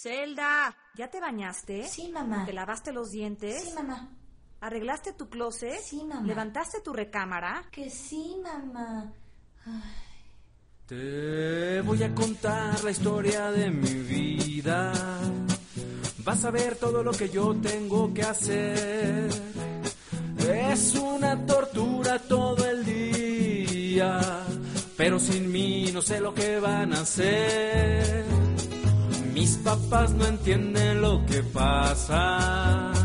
Zelda, ¿ya te bañaste? Sí, mamá. ¿Te lavaste los dientes? Sí, mamá. ¿Arreglaste tu closet? Sí, mamá. ¿Levantaste tu recámara? Que sí, mamá. Ay. Te voy a contar la historia de mi vida. Vas a ver todo lo que yo tengo que hacer. Es una tortura todo el día, pero sin mí no sé lo que van a hacer. Mis papás no entienden lo que pasa.